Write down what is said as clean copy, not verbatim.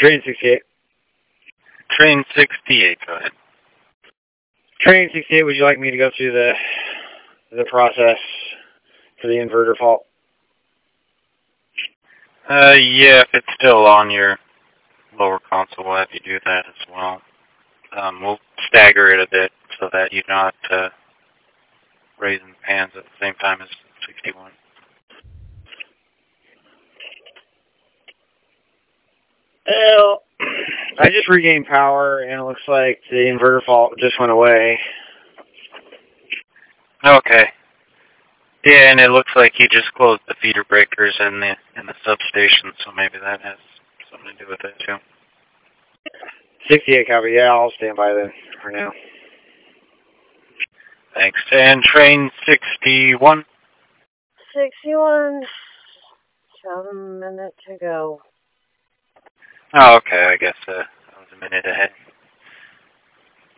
Train 68. Train 68, go ahead. Train 68, would you like me to go through the process for the inverter fault? Yeah, if it's still on your lower console, we'll have you do that as well. We'll stagger it a bit so that you're not raising the pans at the same time as 61. Well, I just regained power, and it looks like the inverter fault just went away. Okay. Yeah, and it looks like you just closed the feeder breakers in the substation, so maybe that has something to do with it too. 68 copy. Yeah, I'll stand by then for now. Thanks. And train 61? 61. 7 minutes to go. Oh, okay. I guess I was a minute ahead.